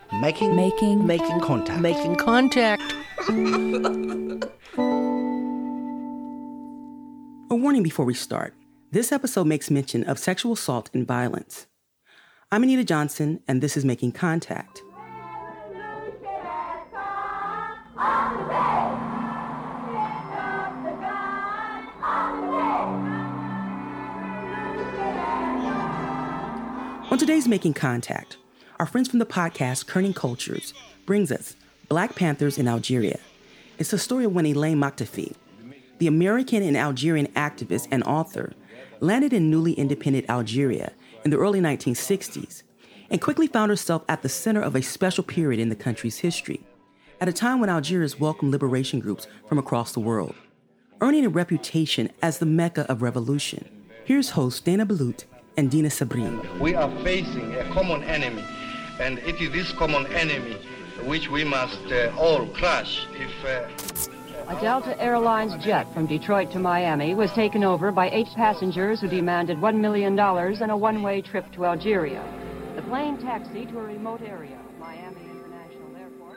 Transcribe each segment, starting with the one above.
Making contact. A warning before we start. This episode makes mention of sexual assault and violence. I'm Anita Johnson, and this is Making Contact. On today's Making Contact, our friends from the podcast Kerning Cultures brings us Black Panthers in Algeria. It's the story of when Elaine Moktafi, the American and Algerian activist and author, landed in newly independent Algeria in the early 1960s and quickly found herself at the center of a special period in the country's history, at a time when Algiers welcomed liberation groups from across the world, earning a reputation as the Mecca of revolution. Here's hosts Dana Balut and Dina Sabrin. We are facing a common enemy, and it is this common enemy which we must all crush. A Delta Airlines jet from Detroit to Miami was taken over by 8 passengers who demanded $1 million and a one-way trip to Algeria. The plane taxied to a remote area of Miami International Airport.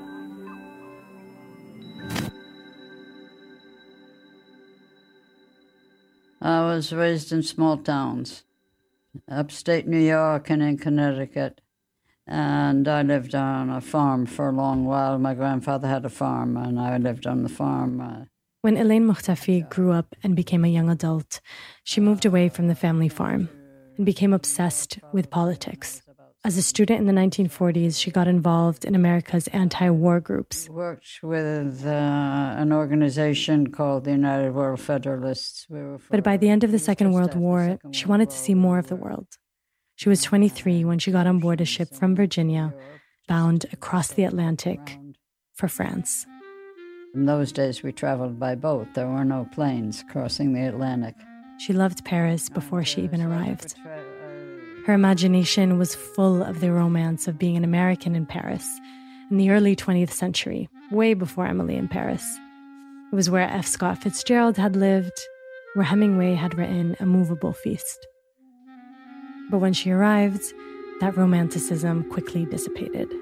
I was raised in small towns, upstate New York and in Connecticut. And I lived on a farm for a long while. My grandfather had a farm, and I lived on the farm. When Elaine Moktafi grew up and became a young adult, she moved away from the family farm and became obsessed with politics. As a student in the 1940s, she got involved in America's anti-war groups. Worked with an organization called the United World Federalists. But by the end of the Second World War, she wanted to see more of the world. She was 23 when she got on board a ship from Virginia, bound across the Atlantic for France. In those days, we traveled by boat. There were no planes crossing the Atlantic. She loved Paris before she even arrived. Her imagination was full of the romance of being an American in Paris in the early 20th century, way before Emily in Paris. It was where F. Scott Fitzgerald had lived, where Hemingway had written A Movable Feast. But when she arrived, that romanticism quickly dissipated.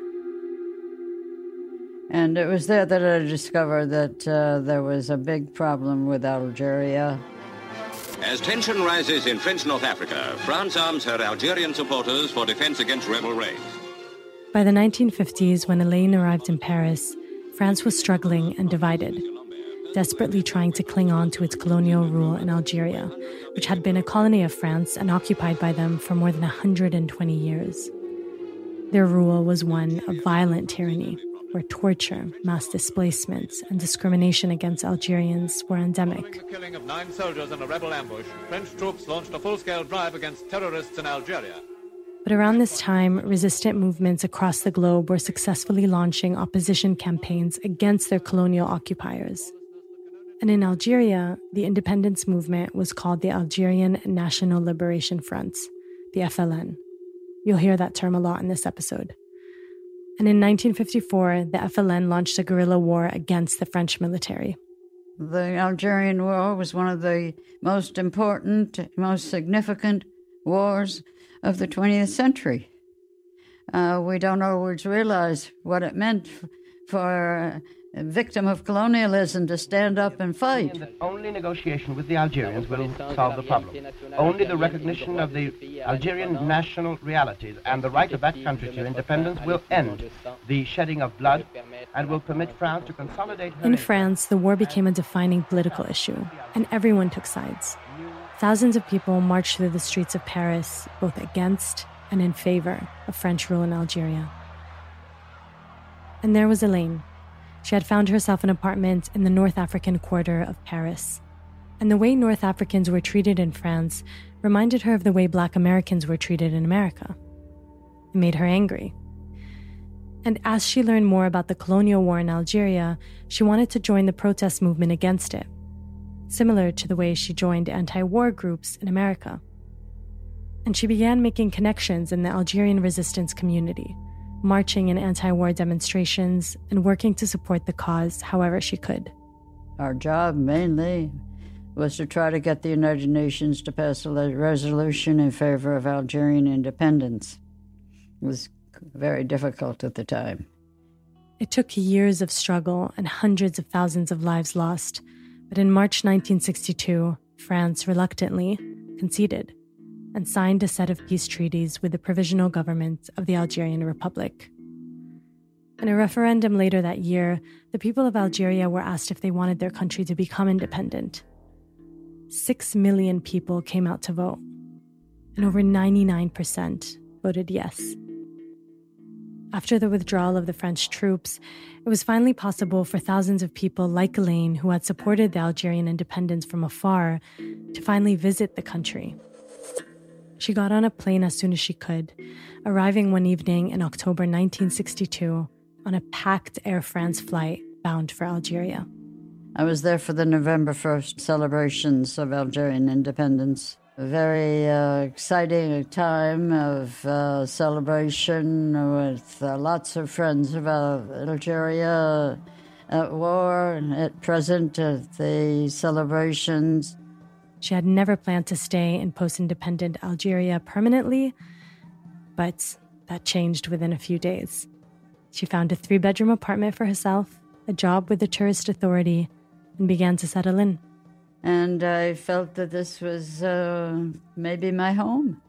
And it was there that I discovered that there was a big problem with Algeria. As tension rises in French North Africa, France arms her Algerian supporters for defense against rebel raids. By the 1950s, when Elaine arrived in Paris, France was struggling and divided, desperately trying to cling on to its colonial rule in Algeria, which had been a colony of France and occupied by them for more than 120 years. Their rule was one of violent tyranny, where torture, mass displacement, and discrimination against Algerians were endemic. Following the killing of 9 soldiers in a rebel ambush, French troops launched a full-scale drive against terrorists in Algeria. But around this time, resistant movements across the globe were successfully launching opposition campaigns against their colonial occupiers. And in Algeria, the independence movement was called the Algerian National Liberation Front, the FLN. You'll hear that term a lot in this episode. And in 1954, the FLN launched a guerrilla war against the French military. The Algerian War was one of the most important, most significant wars of the 20th century. We don't always realize what it meant for a victim of colonialism to stand up and fight. Only negotiation with the Algerians will solve the problem. Only the recognition of the Algerian national realities and the right of that country to independence will end the shedding of blood and will permit France to consolidate her... In France, the war became a defining political issue, and everyone took sides. Thousands of people marched through the streets of Paris, both against and in favor of French rule in Algeria. And there was Elaine. She had found herself an apartment in the North African quarter of Paris. And the way North Africans were treated in France reminded her of the way Black Americans were treated in America. It made her angry. And as she learned more about the colonial war in Algeria, she wanted to join the protest movement against it, similar to the way she joined anti-war groups in America. And she began making connections in the Algerian resistance community, marching in anti-war demonstrations and working to support the cause however she could. Our job mainly was to try to get the United Nations to pass a resolution in favor of Algerian independence. It was very difficult at the time. It took years of struggle and hundreds of thousands of lives lost, but in March 1962, France reluctantly conceded and signed a set of peace treaties with the Provisional Government of the Algerian Republic. In a referendum later that year, the people of Algeria were asked if they wanted their country to become independent. 6 million people came out to vote, and over 99% voted yes. After the withdrawal of the French troops, it was finally possible for thousands of people like Elaine, who had supported the Algerian independence from afar, to finally visit the country. She got on a plane as soon as she could, arriving one evening in October 1962 on a packed Air France flight bound for Algeria. I was there for the November 1st celebrations of Algerian independence. A very exciting time of celebration with lots of friends of Algeria at war and at present at the celebrations. She had never planned to stay in post-independent Algeria permanently, but that changed within a few days. She found a 3-bedroom apartment for herself, a job with the tourist authority, and began to settle in. And I felt that this was maybe my home.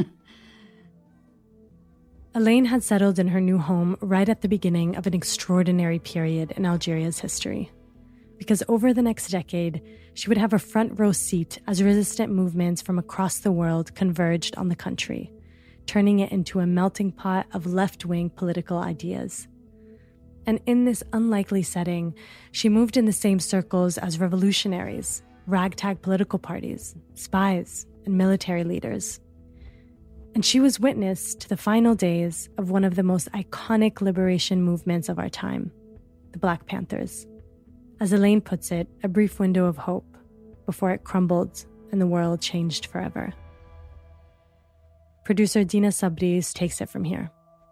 Elaine had settled in her new home right at the beginning of an extraordinary period in Algeria's history. Because over the next decade, she would have a front row seat as resistant movements from across the world converged on the country, turning it into a melting pot of left-wing political ideas. And in this unlikely setting, she moved in the same circles as revolutionaries, ragtag political parties, spies, and military leaders. And she was witness to the final days of one of the most iconic liberation movements of our time, the Black Panthers. As Elaine puts it, a brief window of hope before it crumbled and the world changed forever. Producer Dina Sabris takes it from here.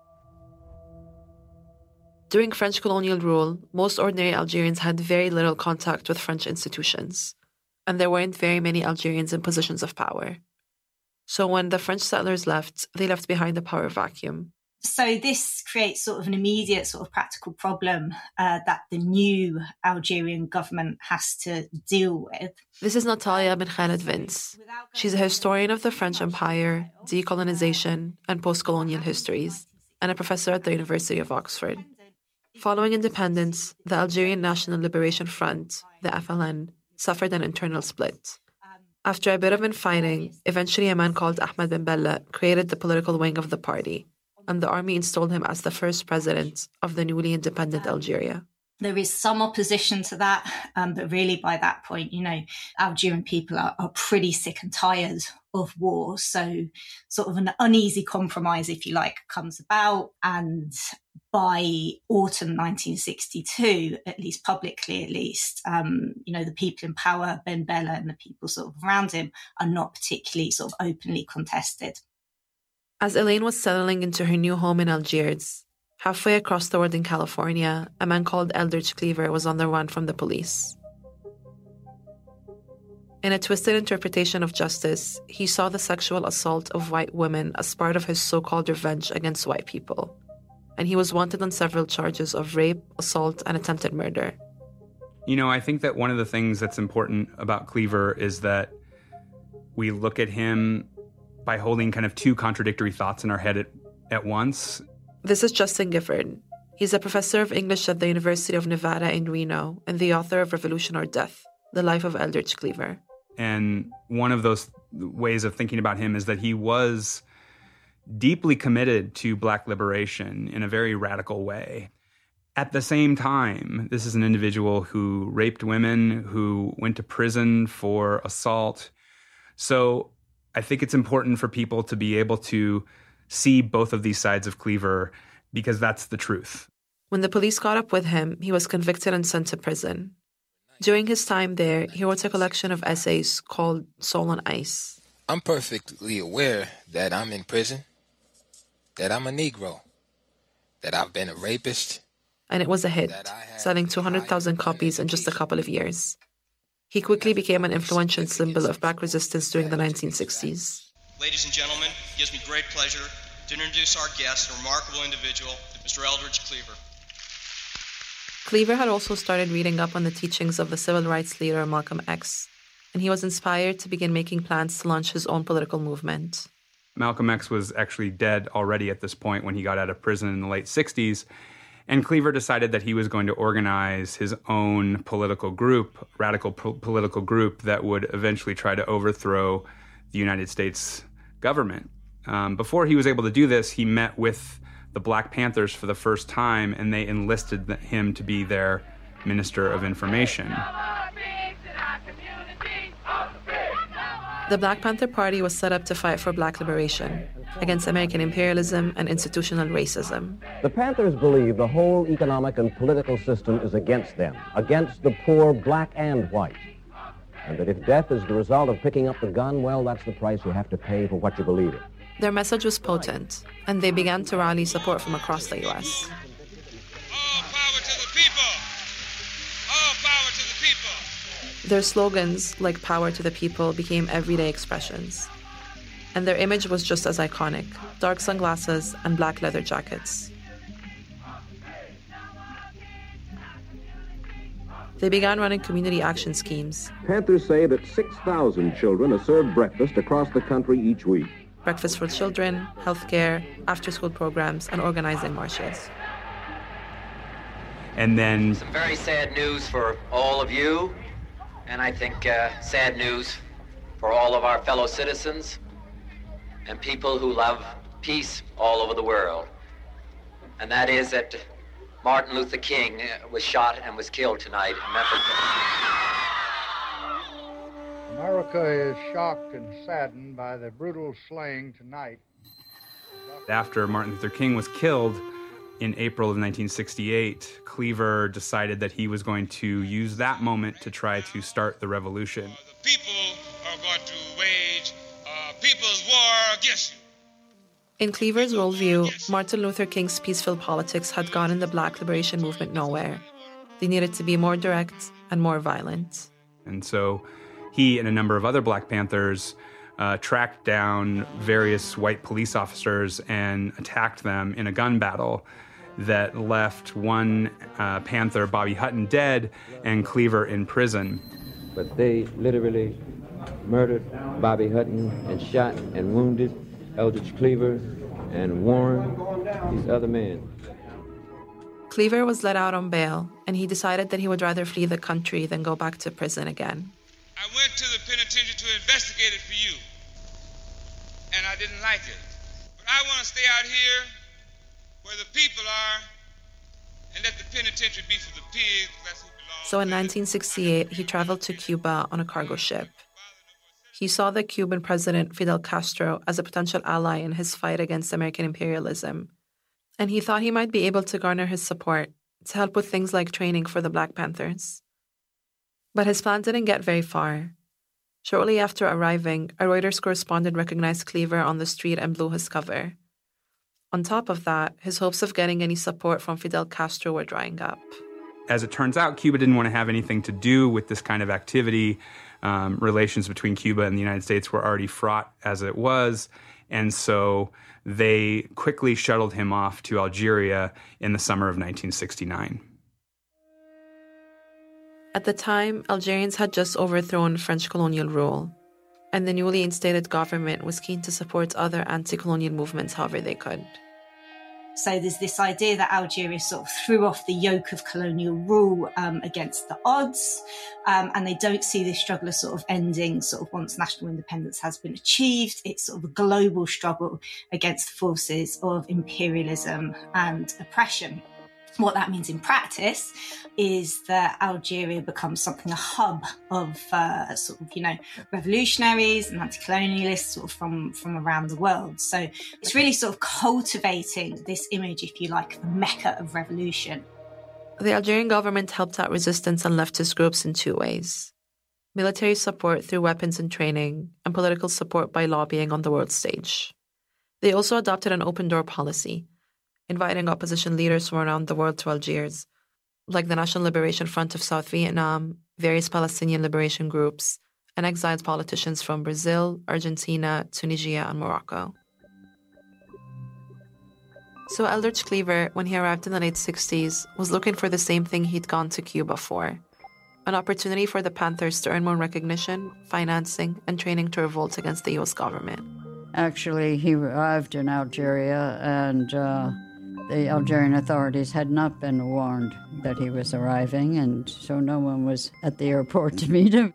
During French colonial rule, most ordinary Algerians had very little contact with French institutions, and there weren't very many Algerians in positions of power. So when the French settlers left, they left behind a power vacuum. So this creates sort of an immediate sort of practical problem that the new Algerian government has to deal with. This is Natalia Ben Khaled Vince. She's a historian of the French Empire, decolonization, and post-colonial histories, and a professor at the University of Oxford. Following independence, the Algerian National Liberation Front, the FLN, suffered an internal split. After a bit of infighting, eventually a man called Ahmed Ben Bella created the political wing of the party, and the army installed him as the first president of the newly independent Algeria. There is some opposition to that, but really by that point, Algerian people are pretty sick and tired of war. So sort of an uneasy compromise, if you like, comes about. And by autumn 1962, at least publicly, the people in power, Ben Bella and the people sort of around him, are not particularly sort of openly contested. As Elaine was settling into her new home in Algiers, halfway across the world in California, a man called Eldridge Cleaver was on the run from the police. In a twisted interpretation of justice, he saw the sexual assault of white women as part of his so-called revenge against white people, and he was wanted on several charges of rape, assault, and attempted murder. I think that one of the things that's important about Cleaver is that we look at him by holding kind of two contradictory thoughts in our head at once. This is Justin Gifford. He's a professor of English at the University of Nevada in Reno and the author of Revolution or Death, The Life of Eldridge Cleaver. And one of those ways of thinking about him is that he was deeply committed to Black liberation in a very radical way. At the same time, this is an individual who raped women, who went to prison for assault. So I think it's important for people to be able to see both of these sides of Cleaver because that's the truth. When the police caught up with him, he was convicted and sent to prison. During his time there, he wrote a collection of essays called Soul on Ice. I'm perfectly aware that I'm in prison, that I'm a Negro, that I've been a rapist. And it was a hit, selling 200,000 copies in just a couple of years. He quickly became an influential symbol of Black resistance during the 1960s. Ladies and gentlemen, it gives me great pleasure to introduce our guest, a remarkable individual, Mr. Eldridge Cleaver. Cleaver had also started reading up on the teachings of the civil rights leader Malcolm X, and he was inspired to begin making plans to launch his own political movement. Malcolm X was actually dead already at this point when he got out of prison in the late 60s, and Cleaver decided that he was going to organize his own political group, radical political group that would eventually try to overthrow the United States government. Before he was able to do this, he met with the Black Panthers for the first time, and they enlisted him to be their Minister of Information. The Black Panther Party was set up to fight for black liberation against American imperialism and institutional racism. The Panthers believe the whole economic and political system is against them, against the poor, black and white. And that if death is the result of picking up the gun, well, that's the price you have to pay for what you believe in. Their message was potent, and they began to rally support from across the U.S. All power to the people! All power to the people! Their slogans, like "Power to the People," became everyday expressions. And their image was just as iconic: dark sunglasses and black leather jackets. They began running community action schemes. Panthers say that 6,000 children are served breakfast across the country each week. Breakfast for children, healthcare, after-school programs, and organizing marches. And then some very sad news for all of you, and I think sad news for all of our fellow citizens and people who love peace all over the world. And that is that Martin Luther King was shot and was killed tonight in Memphis. America is shocked and saddened by the brutal slaying tonight. After Martin Luther King was killed in April of 1968, Cleaver decided that he was going to use that moment to try to start the revolution. The people are going to wage a people's war against you. In Cleaver's worldview, Martin Luther King's peaceful politics had gotten the Black liberation movement nowhere. They needed to be more direct and more violent. And so he and a number of other Black Panthers tracked down various white police officers and attacked them in a gun battle that left one Panther, Bobby Hutton, dead and Cleaver in prison. But they literally murdered Bobby Hutton and shot and wounded Eldridge Cleaver and Warren, these other men. Cleaver was let out on bail, and he decided that he would rather flee the country than go back to prison again. I went to the penitentiary to investigate it for you, and I didn't like it. But I want to stay out here where the people are, and let the penitentiary be for the pigs. That's who belongs. So in 1968, he traveled to Cuba on a cargo ship. He saw the Cuban president Fidel Castro as a potential ally in his fight against American imperialism, and he thought he might be able to garner his support to help with things like training for the Black Panthers. But his plan didn't get very far. Shortly after arriving, a Reuters correspondent recognized Cleaver on the street and blew his cover. On top of that, his hopes of getting any support from Fidel Castro were drying up. As it turns out, Cuba didn't want to have anything to do with this kind of activity. Relations between Cuba and the United States were already fraught as it was, and so they quickly shuttled him off to Algeria in the summer of 1969. At the time, Algerians had just overthrown French colonial rule, and the newly instated government was keen to support other anti-colonial movements however they could. So there's this idea that Algeria sort of threw off the yoke of colonial rule against the odds, and they don't see this struggle as sort of ending sort of once national independence has been achieved. It's sort of a global struggle against forces of imperialism and oppression. What that means in practice is that Algeria becomes something, a hub of revolutionaries and anti-colonialists sort of from around the world. So it's really sort of cultivating this image, if you like, of the Mecca of revolution. The Algerian government helped out resistance and leftist groups in two ways: military support through weapons and training, and political support by lobbying on the world stage. They also adopted an open-door policy, inviting opposition leaders from around the world to Algiers, like the National Liberation Front of South Vietnam, various Palestinian liberation groups, and exiled politicians from Brazil, Argentina, Tunisia, and Morocco. So Eldridge Cleaver, when he arrived in the late 60s, was looking for the same thing he'd gone to Cuba for. An opportunity for the Panthers to earn more recognition, financing, and training to revolt against the U.S. government. Actually, he arrived in Algeria, and the Algerian authorities had not been warned that he was arriving, and so no one was at the airport to meet him.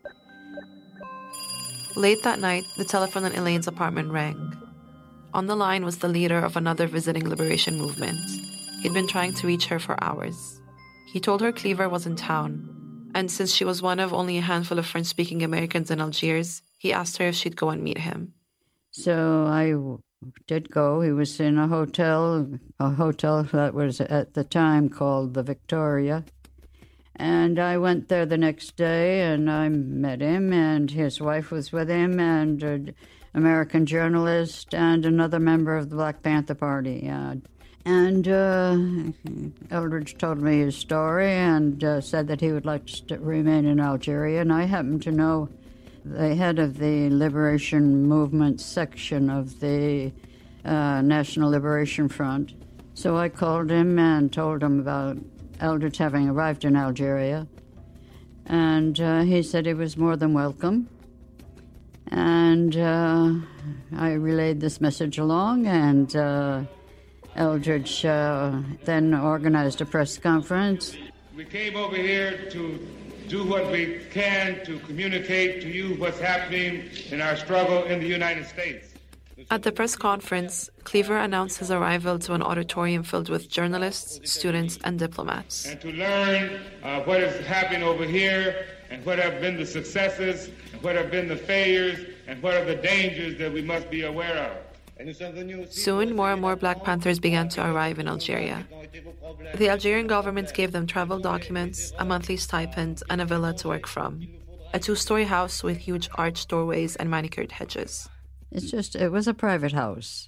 Late that night, the telephone in Elaine's apartment rang. On the line was the leader of another visiting liberation movement. He'd been trying to reach her for hours. He told her Cleaver was in town, and since she was one of only a handful of French-speaking Americans in Algiers, he asked her if she'd go and meet him. So I did go. He was in a hotel that was at the time called the Victoria. And I went there the next day, and I met him, and his wife was with him, and an American journalist, and another member of the Black Panther Party. And Eldridge told me his story and said that he would like to remain in Algeria, and I happened to know the head of the Liberation Movement section of the National Liberation Front. So I called him and told him about Eldridge having arrived in Algeria. And he said he was more than welcome. And I relayed this message along, and Eldridge then organized a press conference. We came over here to do what we can to communicate to you what's happening in our struggle in the United States. At the press conference, Cleaver announced his arrival to an auditorium filled with journalists, students, and diplomats. And to learn what is happening over here, and what have been the successes, and what have been the failures, and what are the dangers that we must be aware of. Soon, more and more Black Panthers began to arrive in Algeria. The Algerian government gave them travel documents, a monthly stipend, and a villa to work from. A 2-story house with huge arched doorways and manicured hedges. It was a private house.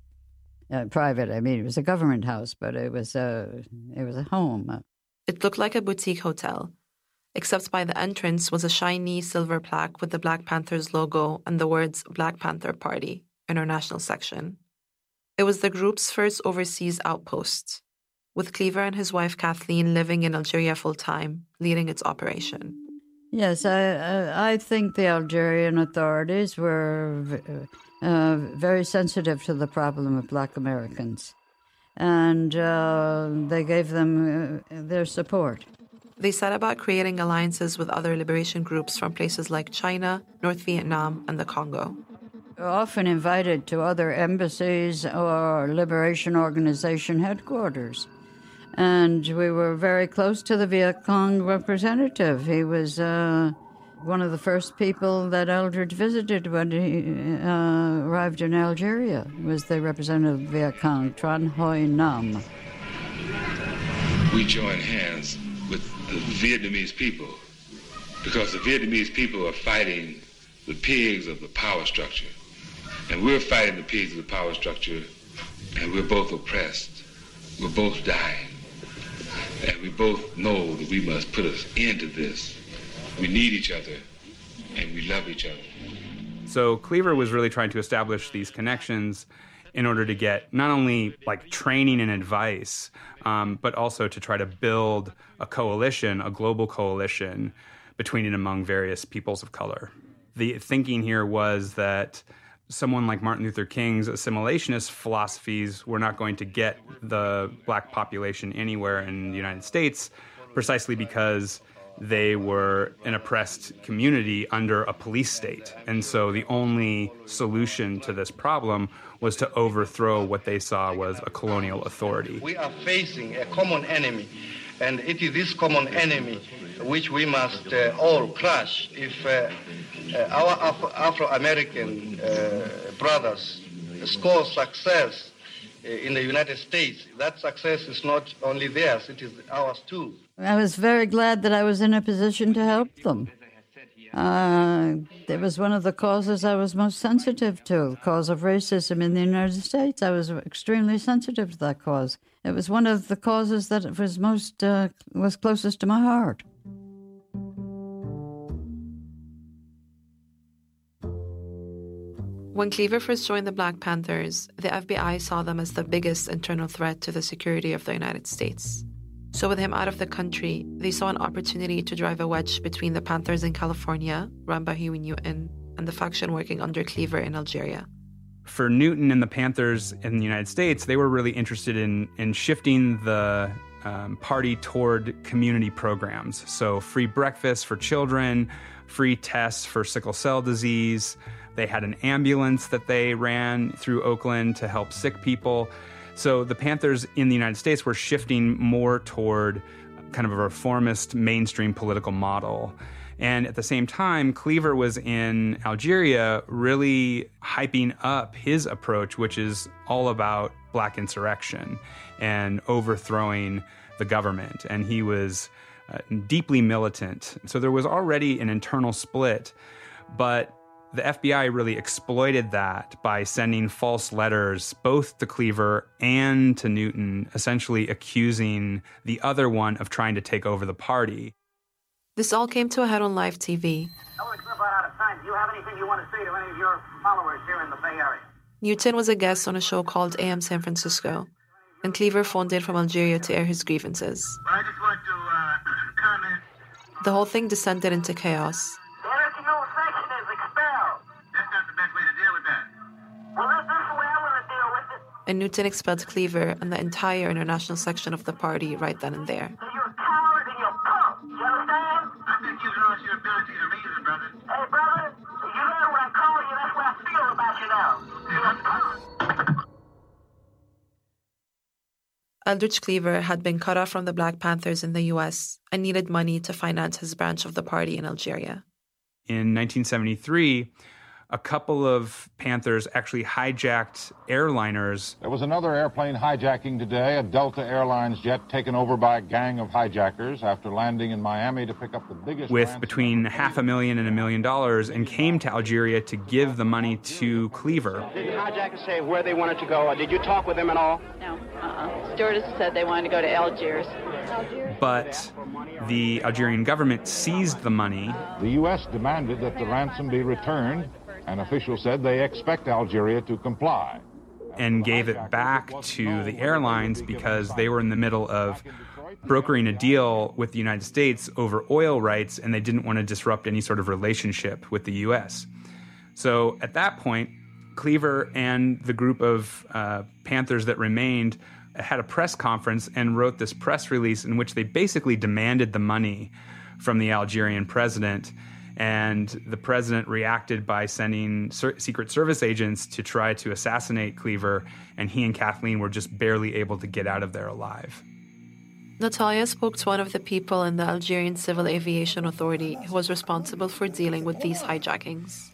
It was a government house, but it was a home. It looked like a boutique hotel, except by the entrance was a shiny silver plaque with the Black Panthers logo and the words Black Panther Party, International Section. It was the group's first overseas outpost, with Cleaver and his wife Kathleen living in Algeria full-time, leading its operation. Yes, I think the Algerian authorities were very sensitive to the problem of Black Americans, and they gave them their support. They set about creating alliances with other liberation groups from places like China, North Vietnam, and the Congo. Often invited to other embassies or liberation organization headquarters. And we were very close to the Viet Cong representative. He was one of the first people that Eldridge visited when he arrived in Algeria, was the representative of Viet Cong, Tran Huy Nam. We join hands with the Vietnamese people because the Vietnamese people are fighting the pigs of the power structure. And we're fighting the pigs of the power structure, and we're both oppressed. We're both dying. And we both know that we must put an end to this. We need each other, and we love each other. So Cleaver was really trying to establish these connections in order to get not only training and advice, but also to try to build a coalition, a global coalition between and among various peoples of color. The thinking here was that someone like Martin Luther King's assimilationist philosophies were not going to get the Black population anywhere in the United States, precisely because they were an oppressed community under a police state. And so the only solution to this problem was to overthrow what they saw was a colonial authority. We are facing a common enemy, and it is this common enemy which we must all crush. If our Afro-American brothers score success in the United States, that success is not only theirs, it is ours too. I was very glad that I was in a position to help them. It was one of the causes I was most sensitive to, the cause of racism in the United States. I was extremely sensitive to that cause. It was one of the causes that was closest to my heart. When Cleaver first joined the Black Panthers, the FBI saw them as the biggest internal threat to the security of the United States. So with him out of the country, they saw an opportunity to drive a wedge between the Panthers in California, run by Huey Newton, and the faction working under Cleaver in Algeria. For Newton and the Panthers in the United States, they were really interested in shifting the party toward community programs. So free breakfast for children, free tests for sickle cell disease. They had an ambulance that they ran through Oakland to help sick people. So the Panthers in the United States were shifting more toward kind of a reformist mainstream political model. And at the same time, Cleaver was in Algeria really hyping up his approach, which is all about black insurrection and overthrowing the government. And he was deeply militant. So there was already an internal split, but the FBI really exploited that by sending false letters both to Cleaver and to Newton, essentially accusing the other one of trying to take over the party. This all came to a head on live TV. We're about out of time. Do you have anything you want to say to any of your followers here in the Bay Area? Newton was a guest on a show called AM San Francisco, and Cleaver phoned in from Algeria to air his grievances. Well, I just want to comment. The whole thing descended into chaos. The international section is expelled. That's not the best way to deal with that. Well, this is the way I want to deal with it. And Newton expelled Cleaver and the entire international section of the party right then and there. So you're a coward and you're a punk. You understand? I've been using all your ability to reason, brother. Hey, brother, you heard what I call you. That's what I feel about you now. You're a punk. Eldridge Cleaver had been cut off from the Black Panthers in the U.S. and needed money to finance his branch of the party in Algeria. In 1973, a couple of Panthers actually hijacked airliners. There was another airplane hijacking today, a Delta Airlines jet taken over by a gang of hijackers after landing in Miami to pick up the biggest... with between $500,000 and $1 million, and came to Algeria to give the money to Cleaver. Did the hijackers say where they wanted to go? Did you talk with them at all? No. Stewardess said they wanted to go to Algiers. But the Algerian government seized the money. The U.S. demanded that the ransom be returned, and officials said they expect Algeria to comply. And gave it back to the airlines because they were in the middle of brokering a deal with the United States over oil rights, and they didn't want to disrupt any sort of relationship with the U.S. So at that point, Cleaver and the group of Panthers that remained had a press conference and wrote this press release in which they basically demanded the money from the Algerian president. And the president reacted by sending Secret Service agents to try to assassinate Cleaver, and he and Kathleen were just barely able to get out of there alive. Natalia spoke to one of the people in the Algerian Civil Aviation Authority who was responsible for dealing with these hijackings.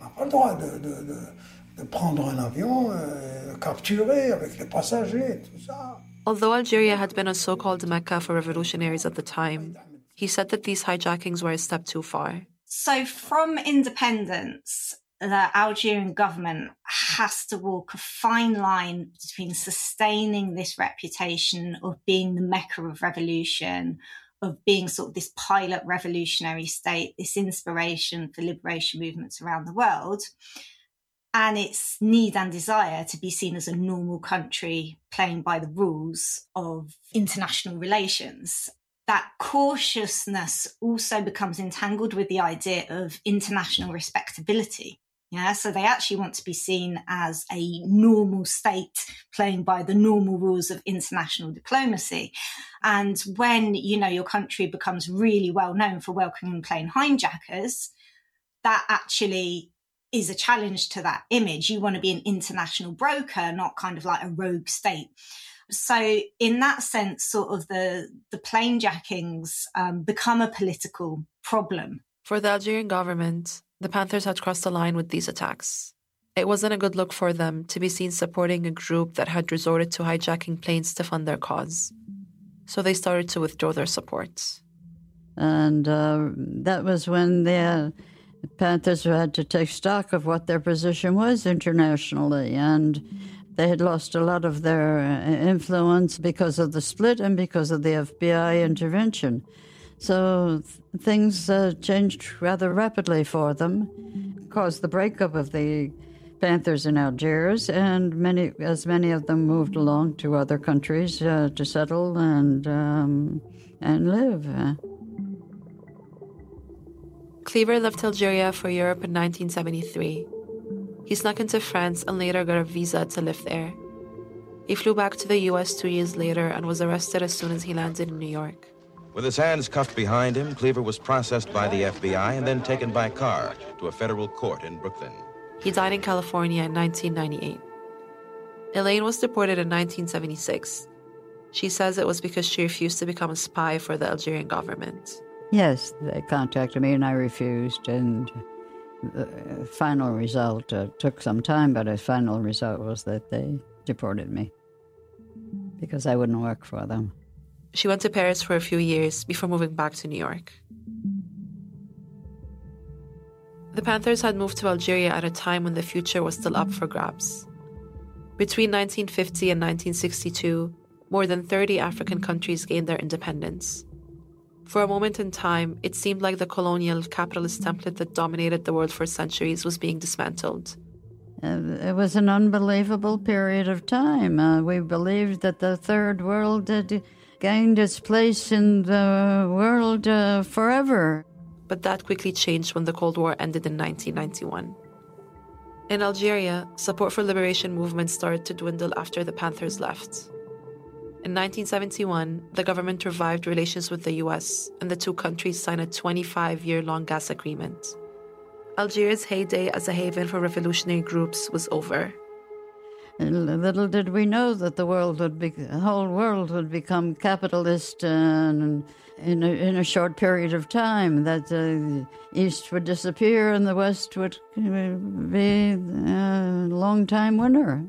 Although Algeria had been a so-called Mecca for revolutionaries at the time, he said that these hijackings were a step too far. So from independence, the Algerian government has to walk a fine line between sustaining this reputation of being the Mecca of revolution, of being sort of this pilot revolutionary state, this inspiration for liberation movements around the world, and its need and desire to be seen as a normal country playing by the rules of international relations. That cautiousness also becomes entangled with the idea of international respectability. Yeah, so they actually want to be seen as a normal state playing by the normal rules of international diplomacy. And when, your country becomes really well known for welcoming plane hijackers, that actually is a challenge to that image. You want to be an international broker, not kind of like a rogue state. So in that sense, sort of the plane jackings become a political problem. For the Algerian government, the Panthers had crossed the line with these attacks. It wasn't a good look for them to be seen supporting a group that had resorted to hijacking planes to fund their cause. So they started to withdraw their support. And that was when the Panthers had to take stock of what their position was internationally, and they had lost a lot of their influence because of the split and because of the FBI intervention. So things changed rather rapidly for them, caused the breakup of the Panthers in Algiers, and many of them moved along to other countries to settle and live. Cleaver left Algeria for Europe in 1973. He snuck into France and later got a visa to live there. He flew back to the U.S. 2 years later and was arrested as soon as he landed in New York. With his hands cuffed behind him, Cleaver was processed by the FBI and then taken by car to a federal court in Brooklyn. He died in California in 1998. Elaine was deported in 1976. She says it was because she refused to become a spy for the Algerian government. Yes, they contacted me and I refused, and the final result took some time, but the final result was that they deported me because I wouldn't work for them. She went to Paris for a few years before moving back to New York. The Panthers had moved to Algeria at a time when the future was still up for grabs. Between 1950 and 1962, more than 30 African countries gained their independence. For a moment in time, it seemed like the colonial capitalist template that dominated the world for centuries was being dismantled. It was an unbelievable period of time. We believed that the Third World had gained its place in the world forever. But that quickly changed when the Cold War ended in 1991. In Algeria, support for liberation movements started to dwindle after the Panthers left. In 1971, the government revived relations with the U.S., and the two countries signed a 25-year-long gas agreement. Algiers' heyday as a haven for revolutionary groups was over. Little did we know that the whole world would become capitalist in a short period of time, that the East would disappear and the West would be a long-time winner.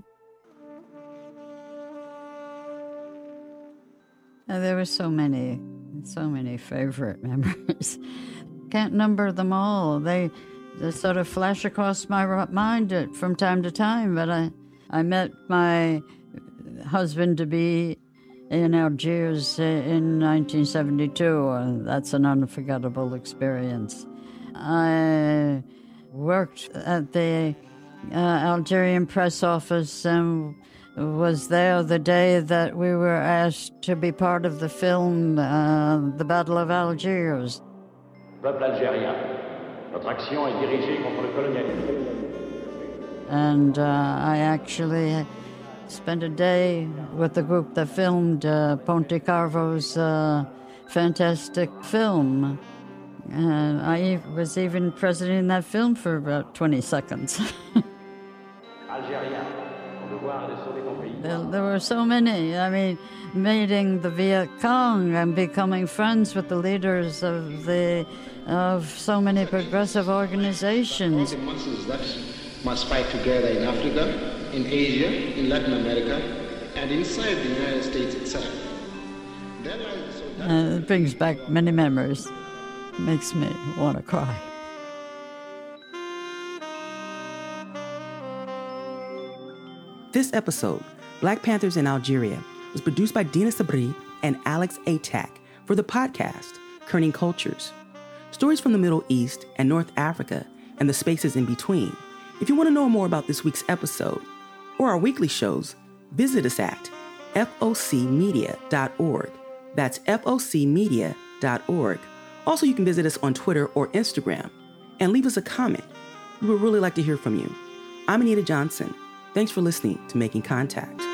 There were so many favorite memories. Can't number them all. They sort of flash across my mind from time to time, but I met my husband-to-be in Algiers in 1972. That's an unforgettable experience. I worked at the Algerian press office and was there the day that we were asked to be part of the film The Battle of Algiers. Peuple algérien, notre action est dirigée contre le colonialisme. And I actually spent a day with the group that filmed Pontecarvo's fantastic film. And I was even present in that film for about 20 seconds. There were so many. I mean, meeting the Viet Cong and becoming friends with the leaders of so many progressive organizations. All the masses that must fight together in Africa, in Asia, in Latin America, and inside the United States itself. It brings back many memories. It makes me want to cry. This episode, Black Panthers in Algeria, was produced by Dina Sabri and Alex Atack for the podcast, Kerning Cultures. Stories from the Middle East and North Africa and the spaces in between. If you want to know more about this week's episode or our weekly shows, visit us at focmedia.org. That's focmedia.org. Also, you can visit us on Twitter or Instagram and leave us a comment. We would really like to hear from you. I'm Anita Johnson. Thanks for listening to Making Contact.